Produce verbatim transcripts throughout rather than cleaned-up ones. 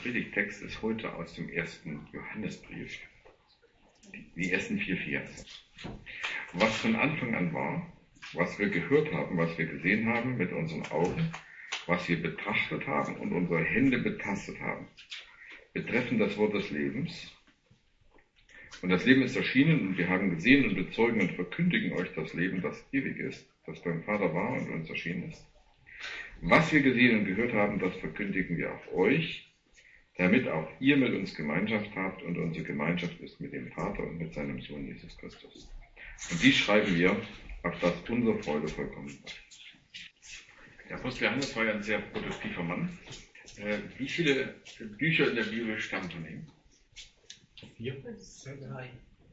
Predigttext ist heute aus dem ersten Johannesbrief, die ersten vier Verse. Was von Anfang an war, was wir gehört haben, was wir gesehen haben mit unseren Augen, was wir betrachtet haben und unsere Hände betastet haben, betreffend das Wort des Lebens. Und das Leben ist erschienen und wir haben gesehen und bezeugen und verkündigen euch das Leben, das ewig ist, das beim Vater war und uns erschienen ist. Was wir gesehen und gehört haben, das verkündigen wir auch euch, damit auch ihr mit uns Gemeinschaft habt und unsere Gemeinschaft ist mit dem Vater und mit seinem Sohn Jesus Christus. Und dies schreiben wir, auf dass unsere Freude vollkommen sei. Der Apostel Johannes war ja ein sehr produktiver Mann. Äh, wie viele Bücher in der Bibel stammen von ihm? Vier? Drei.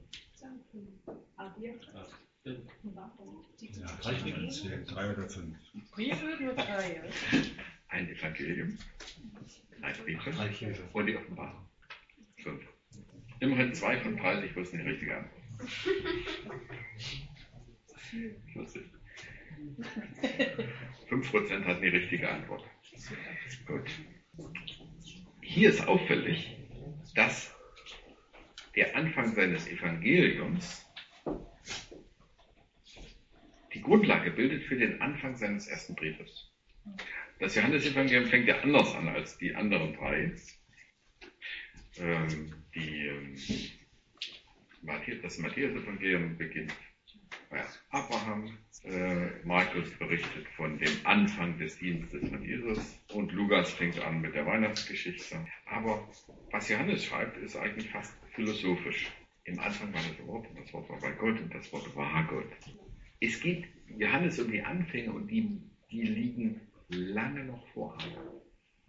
Ja, drei Stück. Drei oder fünf. Briefe nur drei. Ein Evangelium, ein Briefe und die Offenbarung. Fünf. Immerhin zwei von dreißig wussten die richtige Antwort. Lustig. Fünf Prozent hatten die richtige Antwort. Gut. Hier ist auffällig, dass der Anfang seines Evangeliums die Grundlage bildet für den Anfang seines ersten Briefes. Das Johannesevangelium fängt ja anders an als die anderen drei. Ähm, die, ähm, das Matthäus-Evangelium beginnt bei Abraham, äh, Markus berichtet von dem Anfang des Dienstes von Jesus und Lukas fängt an mit der Weihnachtsgeschichte. Aber was Johannes schreibt, ist eigentlich fast philosophisch. Im Anfang war das Wort und das Wort war bei Gott und das Wort war Gott. Es geht Johannes um die Anfänge und die, die liegen lange noch vor Adam.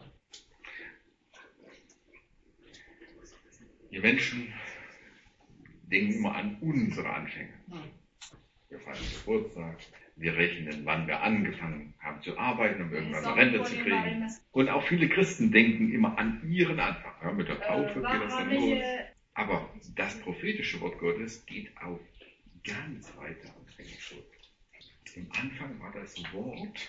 Wir Menschen denken immer an unsere Anfänge. Wir feiern Geburtstag, wir rechnen, wann wir angefangen haben zu arbeiten, um irgendwann eine Rente zu kriegen. Und auch viele Christen denken immer an ihren Anfang. Ja, mit der Taufe geht das dann los. Aber das prophetische Wort Gottes geht auf ganz weite Anfänge zurück. Im Anfang war das Wort,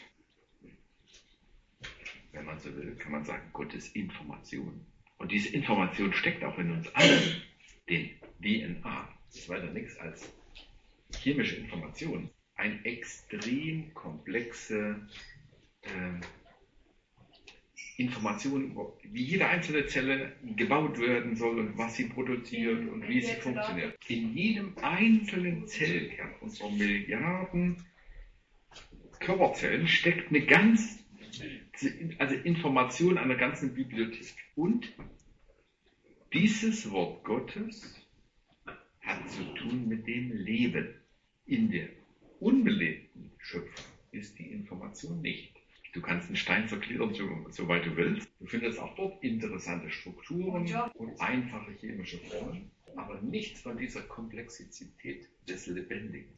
wenn man so will, kann man sagen, Gottes Information. Und diese Information steckt auch in uns allen, den D N A. Das ist weiter nichts als chemische Information. Eine extrem komplexe äh, Information, wie jede einzelne Zelle gebaut werden soll und was sie produziert und wie sie funktioniert. In jedem einzelnen Zellkern unserer Milliarden Körperzellen steckt eine ganz, also Information einer ganzen Bibliothek. Und dieses Wort Gottes hat zu tun mit dem Leben. In der unbelebten Schöpfung ist die Information nicht. Du kannst einen Stein zergliedern, so, soweit du willst. Du findest auch dort interessante Strukturen und einfache chemische Formen, aber nichts von dieser Komplexität des Lebendigen.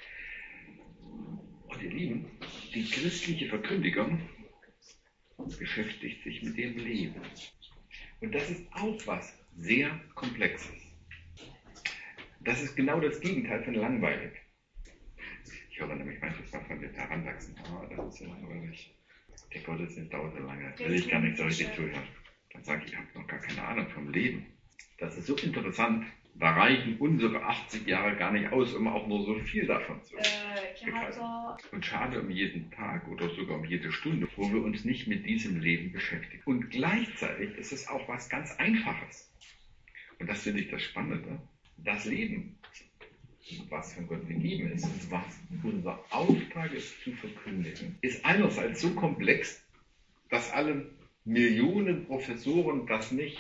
Und ihr Lieben, die christliche Verkündigung beschäftigt sich mit dem Leben. Und das ist auch was sehr Komplexes. Das ist genau das Gegenteil von langweilig. Ich höre nämlich manchmal von den Heranwachsen, ah, das ist so langweilig. Der Gottesdienst dauert so lange, will ich gar nicht so richtig zuhören. Dann sage ich, ich habe noch gar keine Ahnung vom Leben. Das ist so interessant, da reichen unsere achtzig Jahre gar nicht aus, um auch nur so viel davon zu begreifen. Und schade um jeden Tag oder sogar um jede Stunde, wo wir uns nicht mit diesem Leben beschäftigen. Und gleichzeitig ist es auch was ganz Einfaches. Und das finde ich das Spannende. Das Leben, was von Gott gegeben ist und was unser Auftrag ist zu verkündigen, ist einerseits so komplex, dass alle Millionen Professoren das nicht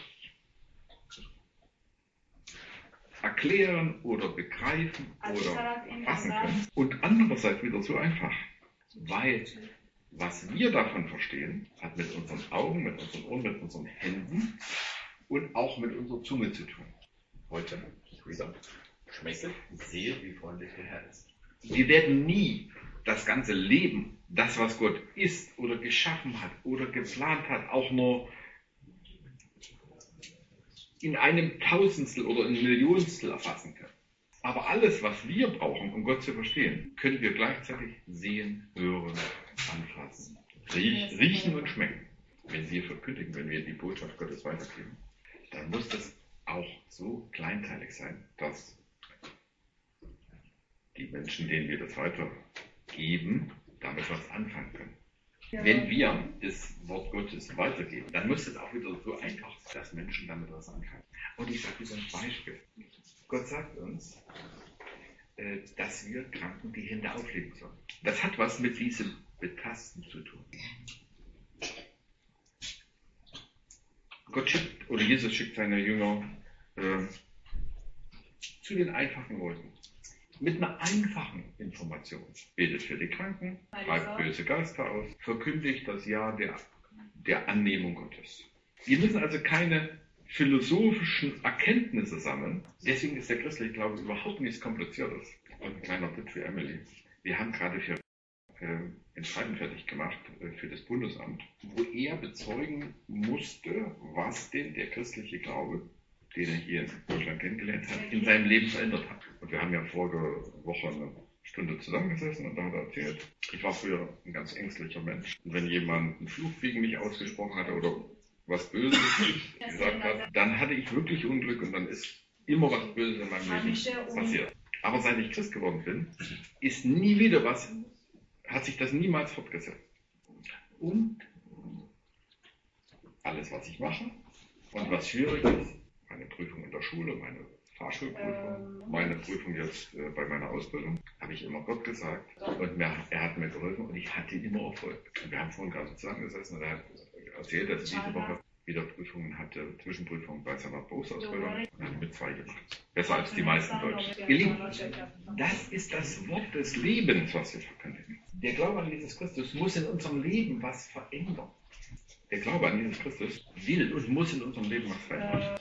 erklären oder begreifen oder fassen können. Und andererseits wieder so einfach, weil was wir davon verstehen, hat mit unseren Augen, mit unseren Ohren, mit unseren Händen und auch mit unserer Zunge zu tun. Heute, wieder, schmecke, sehe, wie freundlich der Herr ist. Wir werden nie das ganze Leben, das, was Gott ist oder geschaffen hat oder geplant hat, auch nur in einem Tausendstel oder in Millionstel erfassen können. Aber alles, was wir brauchen, um Gott zu verstehen, können wir gleichzeitig sehen, hören, anfassen, riechen, riechen und schmecken. wenn wir verkündigen, wenn wir die Botschaft Gottes weitergeben, dann muss das auch so kleinteilig sein, dass die Menschen, denen wir das weitergeben, damit was anfangen können. Ja. Wenn wir das Wort Gottes weitergeben, dann muss es auch wieder so einfach sein, dass Menschen damit was anfangen. Und ich sage dir ein Beispiel. Gott sagt uns, äh, dass wir Kranken die Hände auflegen sollen. Das hat was mit diesem Betasten zu tun. Gott schickt, oder Jesus schickt seine Jünger äh, zu den einfachen Leuten. Mit einer einfachen Information. Betet für die Kranken, treibt böse Geister aus, verkündigt das Ja der, der Annehmung Gottes. Wir müssen also keine philosophischen Erkenntnisse sammeln. Deswegen ist der christliche Glaube überhaupt nichts Kompliziertes. Und ein kleiner Tipp für Emily. Wir haben gerade für äh, ein Schreiben fertig gemacht äh, für das Bundesamt, wo er bezeugen musste, was denn der christliche Glaube, den er hier in Deutschland kennengelernt hat, in seinem Leben verändert hat. Und wir haben ja vorige Woche eine Stunde zusammengesessen und da hat er erzählt, ich war früher ein ganz ängstlicher Mensch. Und wenn jemand einen Fluch gegen mich ausgesprochen hatte oder was Böses gesagt hat, dann hatte ich wirklich Unglück und dann ist immer was Böses in meinem Leben passiert. Aber seit ich Christ geworden bin, ist nie wieder was, hat sich das niemals fortgesetzt. Und alles, was ich mache und was schwierig ist, meine Prüfung in der Schule, meine Fahrschulprüfung, meine Prüfung jetzt äh, bei meiner Ausbildung, habe ich immer Gott gesagt und mir, er hat mir geholfen und ich hatte immer Erfolg. Und wir haben vorhin gerade zusammengesessen und er hat erzählt, dass er diese Woche wieder Prüfungen hatte, Zwischenprüfungen bei seiner Berufsausbildung und hat mit zwei gemacht. Besser als die meisten Deutschen. Ihr Lieben, das ist das Wort des Lebens, was wir verkündigen. Der Glaube an Jesus Christus muss in unserem Leben was verändern. Der Glaube an Jesus Christus will und muss in unserem Leben was verändern.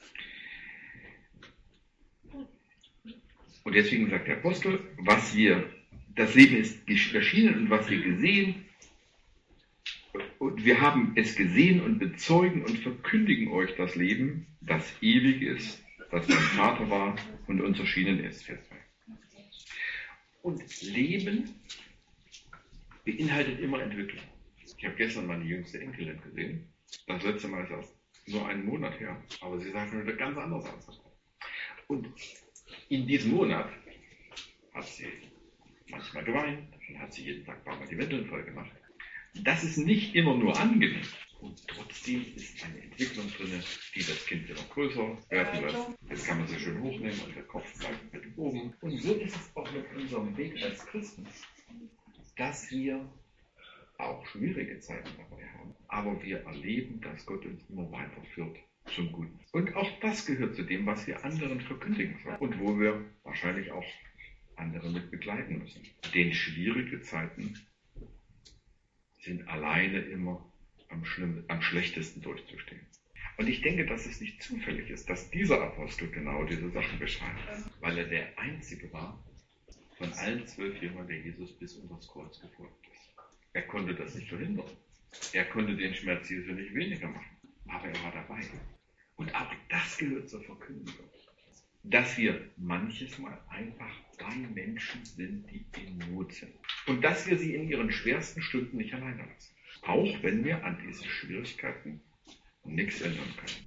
Und deswegen sagt der Apostel, was wir, das Leben ist erschienen und was wir gesehen, und wir haben es gesehen und bezeugen und verkündigen euch das Leben, das ewig ist, das beim Vater war und uns erschienen ist. Vers zwei. Und Leben beinhaltet immer Entwicklung. Ich habe gestern meine jüngste Enkelin gesehen. Das letzte Mal ist erst nur einen Monat her, aber sie sah schon wieder ganz anders aus. Und in diesem Monat hat sie manchmal geweint und hat sie jeden Tag ein paar Mal die Windeln voll gemacht. Das ist nicht immer nur angenehm. Und trotzdem ist eine Entwicklung drin, die das Kind immer größer werden lässt. Jetzt kann man sich schön hochnehmen und der Kopf bleibt mit oben. Und so ist es auch mit unserem Weg als Christen, dass wir auch schwierige Zeiten dabei haben. Aber wir erleben, dass Gott uns immer weiterführt zum Guten. Und auch das gehört zu dem, was wir anderen verkündigen sollen. Und wo wir wahrscheinlich auch andere mit begleiten müssen. Denn schwierige Zeiten sind alleine immer am, schlimm, am schlechtesten durchzustehen. Und ich denke, dass es nicht zufällig ist, dass dieser Apostel genau diese Sachen beschreibt, weil er der Einzige war von allen zwölf Jüngern, der Jesus bis unter das Kreuz gefolgt ist. Er konnte das nicht verhindern. Er konnte den Schmerz Jesu nicht weniger machen, aber er war dabei. Und auch das gehört zur Verkündigung. Dass wir manches Mal einfach bei Menschen sind, die in Not sind. Und dass wir sie in ihren schwersten Stunden nicht alleine lassen. Auch wenn wir an diesen Schwierigkeiten nichts ändern können.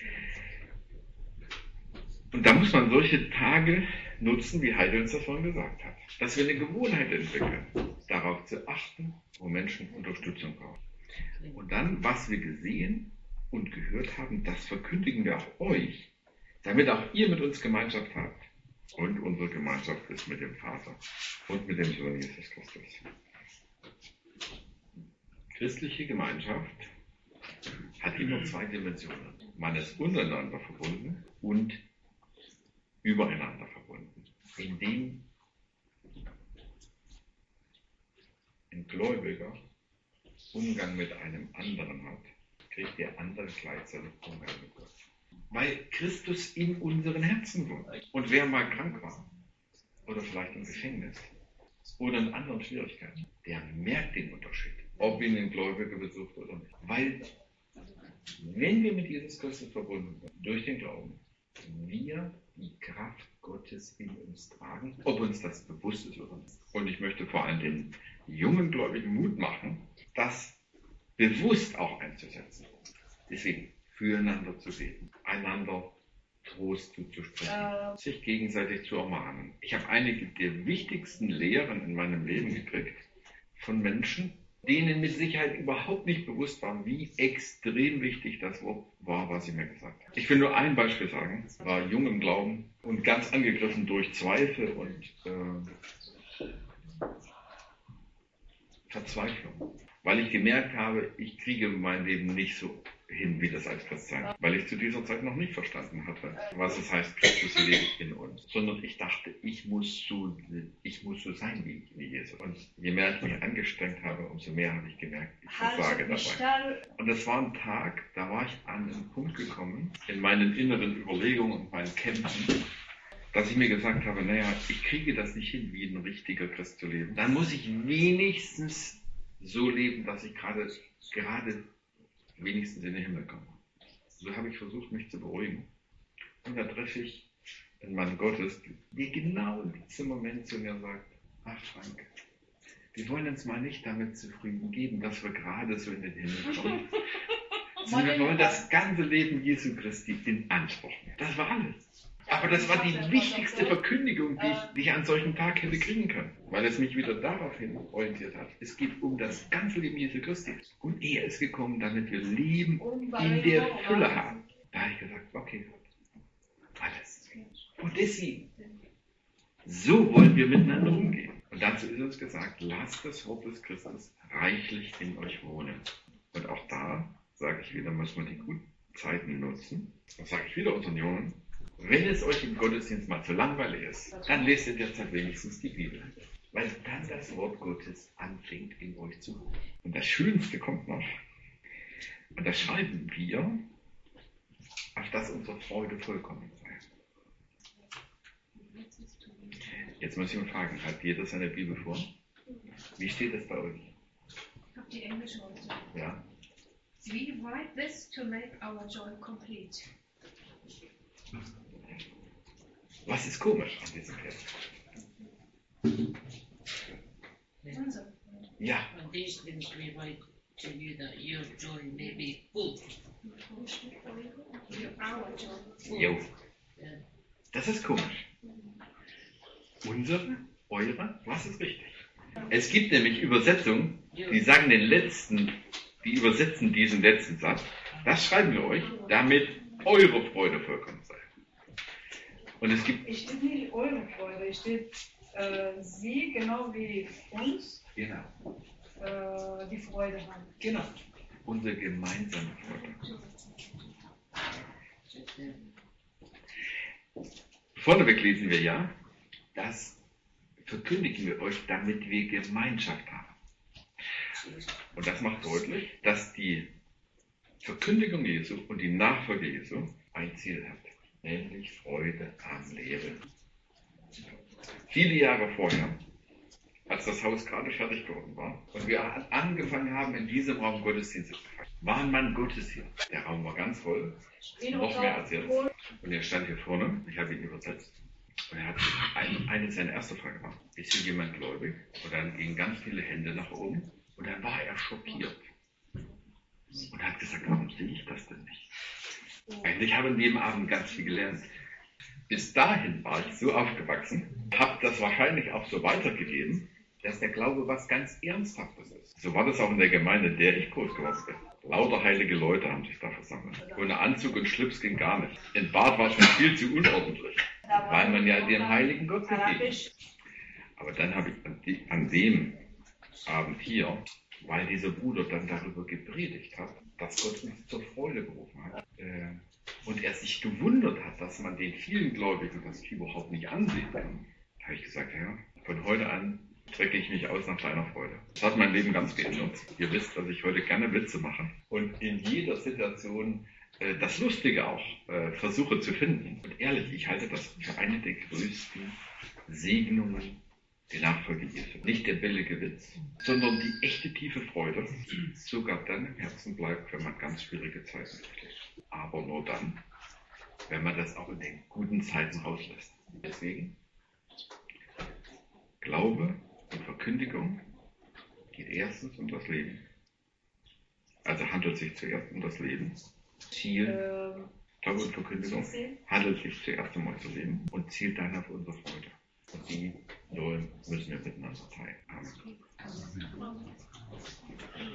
Und da muss man solche Tage nutzen, wie Heide uns das vorhin gesagt hat. Dass wir eine Gewohnheit entwickeln, darauf zu achten, wo Menschen Unterstützung brauchen. Und dann, was wir gesehen und gehört haben, das verkündigen wir auch euch, damit auch ihr mit uns Gemeinschaft habt. Und unsere Gemeinschaft ist mit dem Vater und mit dem Sohn Jesus Christus. Christliche Gemeinschaft hat immer zwei Dimensionen. Man ist untereinander verbunden und übereinander verbunden. Indem ein Gläubiger Umgang mit einem anderen hat, kriegt der andere gleichzeitig Umgang mit Gott. Weil Christus in unseren Herzen wohnt. Und wer mal krank war, oder vielleicht im Gefängnis, oder in anderen Schwierigkeiten, der merkt den Unterschied, ob ihn ein Gläubiger besucht oder nicht. Weil, wenn wir mit Jesus Christus verbunden sind, durch den Glauben, wir die Kraft Gottes in uns tragen, ob uns das bewusst ist oder nicht. Und ich möchte vor allem den jungen Gläubigen Mut machen, dass bewusst auch einzusetzen. Deswegen füreinander zu beten, einander Trost zuzusprechen, Äh. sich gegenseitig zu ermahnen. Ich habe einige der wichtigsten Lehren in meinem Leben gekriegt von Menschen, denen mit Sicherheit überhaupt nicht bewusst war, wie extrem wichtig das Wort war, was sie mir gesagt haben. Ich will nur ein Beispiel sagen. Ich war jung im Glauben und ganz angegriffen durch Zweifel und äh, Verzweiflung. Weil ich gemerkt habe, ich kriege mein Leben nicht so hin, wie das als Christ sein. Weil ich zu dieser Zeit noch nicht verstanden hatte, was es heißt, Christus lebt in uns. Sondern ich dachte, ich muss so, ich muss so sein wie, wie Jesus. Und je mehr ich mich angestrengt habe, umso mehr habe ich gemerkt, ich versage dabei. Und das war ein Tag, da war ich an einen Punkt gekommen, in meinen inneren Überlegungen und meinen Kämpfen, dass ich mir gesagt habe, naja, ich kriege das nicht hin, wie ein richtiger Christ zu leben. Dann muss ich wenigstens so leben, dass ich gerade, gerade wenigstens in den Himmel komme. So habe ich versucht, mich zu beruhigen. Und da treffe ich einen Mann Gottes, der genau in diesem Moment zu mir sagt, ach Frank, wir wollen uns mal nicht damit zufrieden geben, dass wir gerade so in den Himmel kommen, sondern wir wollen das ganze Leben Jesu Christi in Anspruch nehmen. Das war alles. Aber das war die wichtigste Verkündigung, die ich, die ich an solchen Tag hätte kriegen können, weil es mich wieder daraufhin orientiert hat. Es geht um das ganze Leben Jesu Christi. Und er ist gekommen, damit wir Leben in der Fülle haben. Da habe ich gesagt, okay, alles. Und deswegen, so wollen wir miteinander umgehen. Und dazu ist uns gesagt, lasst das Wort des Christus reichlich in euch wohnen. Und auch da, sage ich wieder, muss man die guten Zeiten nutzen. Das sage ich wieder unseren Jungen. Wenn es euch im Gottesdienst mal zu langweilig ist, dann lest ihr derzeit wenigstens die Bibel. Weil dann das Wort Gottes anfängt in euch zu wohnen. Und das Schönste kommt noch. Und das schreiben wir, auf dass unsere Freude vollkommen sei. Jetzt muss ich mal fragen, hat jeder seine Bibel vor? Wie steht es bei euch? Ich habe die englische heute. Ja. We write this to make our joy complete. Was ist komisch an diesem Vers? Unser. Ja. And these things we write to you that your joy may be full. Our joy. Jo. Yeah. Das ist komisch. Unsere, eure, was ist richtig? Es gibt nämlich Übersetzungen, die sagen den letzten, die übersetzen diesen letzten Satz. Das schreiben wir euch, damit eure Freude vollkommen sei. Und es gibt. Es steht nicht eure Freude, es steht äh, sie, genau wie uns, Genau. äh, die Freude haben. Genau. Unsere gemeinsame Freude. Vorneweg lesen wir ja, das verkündigen wir euch, damit wir Gemeinschaft haben. Und das macht deutlich, dass die Verkündigung Jesu und die Nachfolge Jesu ein Ziel hat, nämlich Freude am Leben. Viele Jahre vorher, als das Haus gerade fertig geworden war und wir angefangen haben, in diesem Raum Gottesdienste zu feiern, war ein Mann Gottes hier. Der Raum war ganz voll, noch mehr als jetzt. Und er stand hier vorne, ich habe ihn übersetzt. Und er hat ein, eine seiner ersten Fragen war, ist hier jemand gläubig? Und dann gingen ganz viele Hände nach oben und dann war er schockiert. Und hat gesagt, warum sehe ich das denn nicht? Eigentlich habe ich an dem Abend ganz viel gelernt. Bis dahin war ich so aufgewachsen, habe das wahrscheinlich auch so weitergegeben, dass der Glaube was ganz Ernsthaftes ist. So war das auch in der Gemeinde, in der ich groß geworden bin. Lauter heilige Leute haben sich da versammelt. Ohne Anzug und Schlips ging gar nicht. In Bad war schon viel zu unordentlich, weil man ja dem heiligen Gott begegnet. Aber dann habe ich an, die, an dem Abend hier, weil dieser Bruder dann darüber gepredigt hat, dass Gott uns zur Freude berufen hat. Äh, und er sich gewundert hat, dass man den vielen Gläubigen das überhaupt nicht ansehen kann. Da habe ich gesagt, ja, von heute an strecke ich mich aus nach deiner Freude. Das hat mein Leben ganz geändert. Ihr wisst, dass ich heute gerne Witze mache und in jeder Situation äh, das Lustige auch äh, versuche zu finden. Und ehrlich, ich halte das für eine der größten Segnungen der Nachfolge Jesu. Nicht der billige Witz, sondern die echte tiefe Freude, die sogar dann im Herzen bleibt, wenn man ganz schwierige Zeiten durchlebt. Aber nur dann, wenn man das auch in den guten Zeiten rauslässt. Deswegen, Glaube und Verkündigung geht erstens um das Leben Also handelt es sich zuerst um das Leben. Ziel Ähm, Glaube und Verkündigung Ziel. handelt es sich zuerst um unser Leben und zielt dann auf unsere Freude. Und die sollen, müssen wir miteinander teilen. Amen.